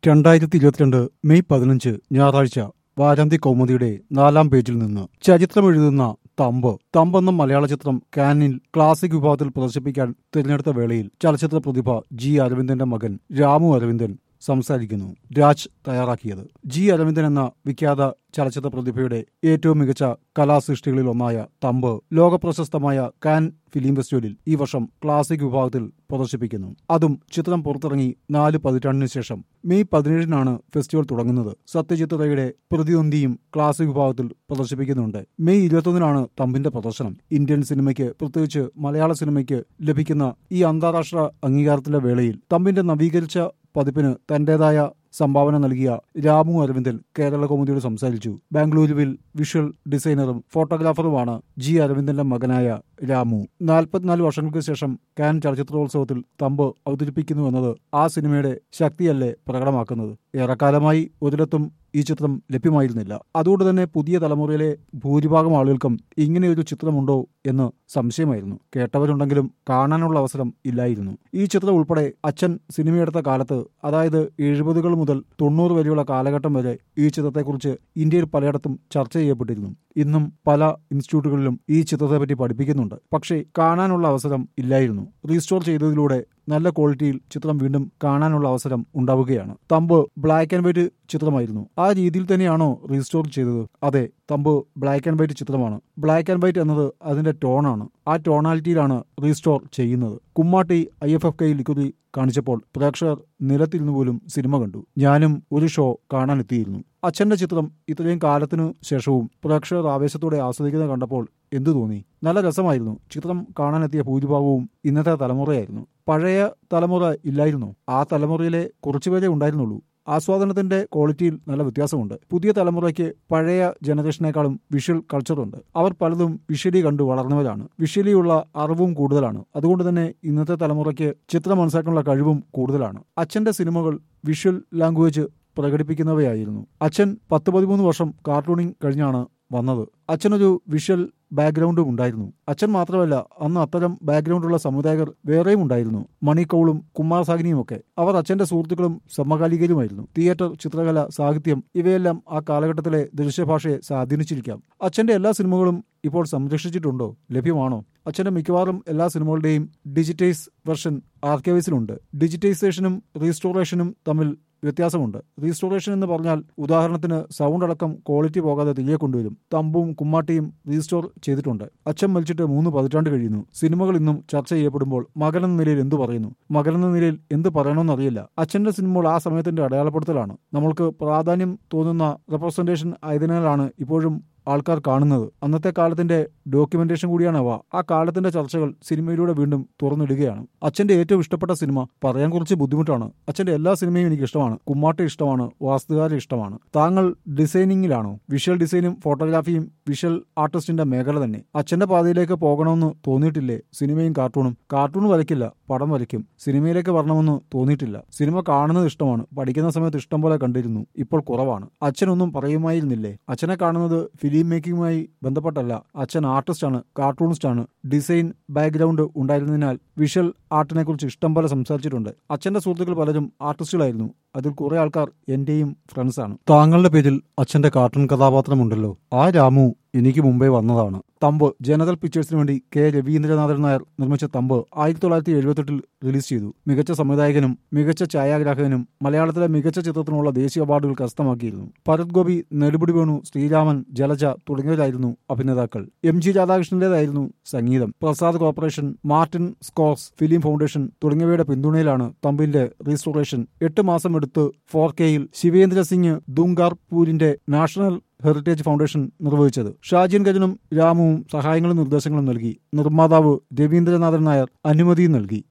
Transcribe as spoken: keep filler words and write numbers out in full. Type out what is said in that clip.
രണ്ടായിരത്തി ഇരുപത്തിരണ്ട് മെയ് പതിനഞ്ച് ഞായറാഴ്ച വാരാന്ത്യ കൗമുദിയുടെ നാലാം പേജിൽ നിന്ന് ചരിത്രമെഴുതുന്ന തമ്പ് തമ്പ് എന്ന മലയാള ചിത്രം കാനിൽ ക്ലാസിക് വിഭാഗത്തിൽ പ്രദർശിപ്പിക്കാൻ തിരഞ്ഞെടുത്ത വേളയിൽ ചലച്ചിത്ര പ്രതിഭ ജി അരവിന്ദന്റെ മകൻ രാമു അരവിന്ദൻ സംസാരിക്കുന്നു. രാജ് തയ്യാറാക്കിയത്. ജി അരവിന്ദൻ എന്ന വിഖ്യാത ചലച്ചിത്ര പ്രതിഭയുടെ ഏറ്റവും മികച്ച കലാസൃഷ്ടികളിൽ ഒന്നായ തമ്പ് ലോകപ്രശസ്തമായ കാൻ ഫിലിം ഫെസ്റ്റിവലിൽ ഈ വർഷം ക്ലാസിക് വിഭാഗത്തിൽ പ്രദർശിപ്പിക്കുന്നു. അതും ചിത്രം പുറത്തിറങ്ങി നാല് പതിറ്റാണ്ടിനു ശേഷം. മെയ് പതിനേഴിനാണ് ഫെസ്റ്റിവൽ തുടങ്ങുന്നത്. സത്യജിത്ത് റേയുടെ പ്രതിദ്വന്ദിയും ക്ലാസിക് വിഭാഗത്തിൽ പ്രദർശിപ്പിക്കുന്നുണ്ട്. മെയ് ഇരുപത്തൊന്നിനാണ് തമ്പിന്റെ പ്രദർശനം. ഇന്ത്യൻ സിനിമയ്ക്ക്, പ്രത്യേകിച്ച് മലയാള സിനിമയ്ക്ക് ലഭിക്കുന്ന ഈ അന്താരാഷ്ട്ര അംഗീകാരത്തിന്റെ വേളയിൽ തമ്പിന്റെ നവീകരിച്ച പതിപ്പിന് തന്റേതായ സംഭാവന നൽകിയ രാമു അരവിന്ദൻ കേരള കൗമുദിയോട് സംസാരിച്ചു. ബാംഗ്ലൂരുവിൽ വിഷ്വൽ ഡിസൈനറും ഫോട്ടോഗ്രാഫറുമാണ് ജി അരവിന്ദന്റെ മകനായ രാമു. നാൽപ്പത്തിനാല് വർഷങ്ങൾക്ക് ശേഷം കാൻ ചലച്ചിത്രോത്സവത്തിൽ തമ്പ് അവതരിപ്പിക്കുന്നു എന്നത് ആ സിനിമയുടെ ശക്തിയല്ലേ പ്രകടമാക്കുന്നത്. ഏറെക്കാലമായി ഒരിടത്തും ഈ ചിത്രം ലഭ്യമായിരുന്നില്ല. അതുകൊണ്ട് തന്നെ പുതിയ തലമുറയിലെ ഭൂരിഭാഗം ആളുകൾക്കും ഇങ്ങനെയൊരു ചിത്രമുണ്ടോ എന്ന് സംശയമായിരുന്നു. കേട്ടവരുണ്ടെങ്കിലും കാണാനുള്ള അവസരം ഇല്ലായിരുന്നു. ഈ ചിത്രം ഉൾപ്പെടെ അച്ഛൻ സിനിമയെടുത്ത കാലത്ത്, അതായത് എഴുപതുകൾ മുതൽ തൊണ്ണൂറ് വരെയുള്ള കാലഘട്ടം വരെ ഈ ചിത്രത്തെക്കുറിച്ച് ഇന്ത്യയിൽ പലയിടത്തും ചർച്ച ചെയ്യപ്പെട്ടിരുന്നു. ഇന്നും പല ഇൻസ്റ്റിറ്റ്യൂട്ടുകളിലും ഈ ചിത്രത്തെപ്പറ്റി പഠിപ്പിക്കുന്നുണ്ട്. പക്ഷേ കാണാനുള്ള അവസരം ഇല്ലായിരുന്നു. റീസ്റ്റോർ ചെയ്തതിലൂടെ നല്ല ക്വാളിറ്റിയിൽ ചിത്രം വീണ്ടും കാണാനുള്ള അവസരം ഉണ്ടാവുകയാണ്. തമ്പ് ബ്ലാക്ക് ആൻഡ് വൈറ്റ് ചിത്രമായിരുന്നു. ആ രീതിയിൽ തന്നെയാണോ റീസ്റ്റോർ ചെയ്തത്? അതെ, തമ്പ് ബ്ലാക്ക് ആൻഡ് വൈറ്റ് ചിത്രമാണ്. ബ്ലാക്ക് ആൻഡ് വൈറ്റ് എന്നത് അതിന്റെ ടോണാണ്. ആ ടോണാലിറ്റിയിലാണ് റീസ്റ്റോർ ചെയ്യുന്നത്. കുമ്മാട്ടി ഐ എഫ് എഫ് കെയിൽ ഇക്കുറി കാണിച്ചപ്പോൾ പ്രേക്ഷകർ നിലത്തിരുന്നു പോലും സിനിമ കണ്ടു. ഞാനും ഒരു ഷോ കാണാനെത്തിയിരുന്നു. അച്ഛന്റെ ചിത്രം ഇത്രയും കാലത്തിനു ശേഷവും പ്രേക്ഷകർ ആവേശത്തോടെ ആസ്വദിക്കുന്നത് കണ്ടപ്പോൾ എന്തു തോന്നി? നല്ല രസമായിരുന്നു. ചിത്രം കാണാനെത്തിയ ഭൂരിഭാഗവും ഇന്നത്തെ തലമുറയായിരുന്നു. പഴയ തലമുറ ഇല്ലായിരുന്നു. ആ തലമുറയിലെ കുറച്ചുപേരെ ഉണ്ടായിരുന്നുള്ളൂ. ആസ്വാദനത്തിന്റെ ക്വാളിറ്റിയിൽ നല്ല വ്യത്യാസമുണ്ട്. പുതിയ തലമുറയ്ക്ക് പഴയ ജനറേഷനേക്കാളും വിഷ്വൽ കൾച്ചറുണ്ട്. അവർ പലതും വിഷ്വലി കണ്ടു വളർന്നവരാണ്. വിഷ്വലിയുള്ള അറിവും കൂടുതലാണ്. അതുകൊണ്ട് തന്നെ ഇന്നത്തെ തലമുറയ്ക്ക് ചിത്രം മനസ്സിലാക്കാനുള്ള കഴിവും കൂടുതലാണ്. അച്ഛന്റെ സിനിമകൾ വിഷ്വൽ ലാംഗ്വേജ് പ്രകടിപ്പിക്കുന്നവയായിരുന്നു. അച്ഛൻ പത്ത് പതിമൂന്ന് വർഷം കാർട്ടൂണിംഗ് കഴിഞ്ഞാണ് വന്നത്. അച്ഛനൊരു വിഷ്വൽ ബാക്ക്ഗ്രൗണ്ടും ഉണ്ടായിരുന്നു. അച്ഛൻ മാത്രമല്ല, അന്ന് അത്തരം ബാക്ക്ഗ്രൗണ്ടുള്ള സംവിധായകർ വേറെയും ഉണ്ടായിരുന്നു. മണി കൗളും കുമാർ സാഗ്നിയും ഒക്കെ. അവർ അച്ഛന്റെ സുഹൃത്തുക്കളും സമകാലികരുമായിരുന്നു. തിയേറ്റർ, ചിത്രകല, സാഹിത്യം ഇവയെല്ലാം ആ കാലഘട്ടത്തിലെ ദൃശ്യഭാഷയെ സ്വാധീനിച്ചിരിക്കാം. അച്ഛന്റെ എല്ലാ സിനിമകളും ഇപ്പോൾ സംരക്ഷിച്ചിട്ടുണ്ടോ? ലഭ്യമാണോ? അച്ഛന്റെ മിക്കവാറും എല്ലാ സിനിമകളുടെയും ഡിജിറ്റൈസ് വെർഷൻ ആർക്കൈവ്സിലുണ്ട്. ഡിജിറ്റൈസേഷനും റീസ്റ്റോറേഷനും തമ്മിൽ വ്യത്യാസമുണ്ട്. റീസ്റ്റോറേഷൻ എന്ന് പറഞ്ഞാൽ ഉദാഹരണത്തിന് സൗണ്ട് അടക്കം ക്വാളിറ്റി പോകാതെ തിരികെ കൊണ്ടുവരും. തമ്പും കുമ്മാട്ടിയും റീസ്റ്റോർ ചെയ്തിട്ടുണ്ട്. അച്ഛൻ മരിച്ചിട്ട് മൂന്ന് പതിറ്റാണ്ട് കഴിയുന്നു. സിനിമകൾ ഇന്നും ചർച്ച ചെയ്യപ്പെടുമ്പോൾ മകൻ എന്ന നിലയിൽ എന്തു പറയുന്നു? മകൻ എന്ന നിലയിൽ എന്ത് പറയണമെന്നറിയില്ല. അച്ഛന്റെ സിനിമകൾ ആ സമയത്തിന്റെ അടയാളപ്പെടുത്തലാണ്. നമ്മൾക്ക് പ്രാധാന്യം തോന്നുന്ന റെപ്രസെന്റേഷൻ ആയതിനാലാണ് ഇപ്പോഴും ആൾക്കാർ കാണുന്നത്. അന്നത്തെ കാലത്തിന്റെ ഡോക്യുമെന്റേഷൻ കൂടിയാണ് അവ. ആ കാലത്തിന്റെ ചർച്ചകൾ സിനിമയിലൂടെ വീണ്ടും തുറന്നിടുകയാണ്. അച്ഛന്റെ ഏറ്റവും ഇഷ്ടപ്പെട്ട സിനിമ പറയാൻ കുറച്ച് ബുദ്ധിമുട്ടാണ്. അച്ഛന്റെ എല്ലാ സിനിമയും എനിക്ക് ഇഷ്ടമാണ്. കുമ്മാട്ടി ഇഷ്ടമാണ്. വാസ്തുകാരെ ഇഷ്ടമാണ്. താങ്കൾ ഡിസൈനിങ്ങിലാണോ? വിഷ്വൽ ഡിസൈനും ഫോട്ടോഗ്രാഫിയും വിഷ്വൽ ആർട്ടിസ്റ്റിന്റെ മേഖല തന്നെ. അച്ഛന്റെ പാതയിലേക്ക് പോകണമെന്ന് തോന്നിയിട്ടില്ലേ? സിനിമയും കാർട്ടൂണും. കാർട്ടൂൺ വരയ്ക്കില്ല, പടം വരയ്ക്കും. സിനിമയിലേക്ക് വരണമെന്ന് തോന്നിയിട്ടില്ല. സിനിമ കാണുന്നത് ഇഷ്ടമാണ്. പഠിക്കുന്ന സമയത്ത് ഇഷ്ടം പോലെ കണ്ടിരുന്നു. ഇപ്പോൾ കുറവാണ്. അച്ഛനൊന്നും പറയുമായിരുന്നില്ലേ? അച്ഛനെ കാണുന്നത് ഫിലിം മേക്കിങ്ങുമായി ബന്ധപ്പെട്ടല്ല. അച്ഛൻ ആർട്ടിസ്റ്റാണ്, കാർട്ടൂണിസ്റ്റാണ്. ഡിസൈൻ ബാക്ക്ഗ്രൗണ്ട് ഉണ്ടായിരുന്നതിനാൽ വിഷ്വൽ ആർട്ടിനെ കുറിച്ച് ഇഷ്ടം പോലെ സംസാരിച്ചിട്ടുണ്ട്. അച്ഛന്റെ സുഹൃത്തുക്കൾ പലരും ആർട്ടിസ്റ്റുകളായിരുന്നു. അതിൽ കുറെ ആൾക്കാർ എന്റെയും ഫ്രണ്ട്സാണ്. താങ്കളുടെ പേരിൽ അച്ഛന്റെ കാർട്ടൂൺ കഥാപാത്രമുണ്ടല്ലോ. ആ രാമു എനിക്ക് മുമ്പേ വന്നതാണ്. തമ്പ് ജനറൽ പിക്ചേഴ്സിന് വേണ്ടി കെ രവീന്ദ്രനാഥൻ നായർ നിർമ്മിച്ച തമ്പ് ആയിരത്തി തൊള്ളായിരത്തി എഴുപത്തെട്ടിൽ റിലീസ് ചെയ്തു. മികച്ച സംവിധായകനും മികച്ച ഛായാഗ്രാഹകനും മലയാളത്തിലെ മികച്ച ചിത്രത്തിനുള്ള ദേശീയ അവാർഡുകൾ കരസ്ഥമാക്കിയിരുന്നു. ഭരത് ഗോപി, നെടുമുടി വേണു, ശ്രീരാമൻ, ജലജ തുടങ്ങിയവരായിരുന്നു അഭിനേതാക്കൾ. എം ജി രാധാകൃഷ്ണന്റേതായിരുന്നു സംഗീതം. Prasad corporation, Martin Scorsese film foundation തുടങ്ങിയവയുടെ പിന്തുണയിലാണ് തമ്പിന്റെ റീസ്റ്റോറേഷൻ എട്ട് മാസം എടുത്ത് ഫോർ കെയിൽ ശിവേന്ദ്ര സിംഗ് ദുംഗാർപൂരിന്റെ നാഷണൽ ഹെറിറ്റേജ് ഫൗണ്ടേഷൻ നിർവഹിച്ചത്. ഷാജിൻ ഗജനും രാമുവും സഹായങ്ങളും നിർദ്ദേശങ്ങളും നൽകി. നിർമ്മാതാവ് രവീന്ദ്രനാഥൻ നായർ അനുമതിയും നൽകി.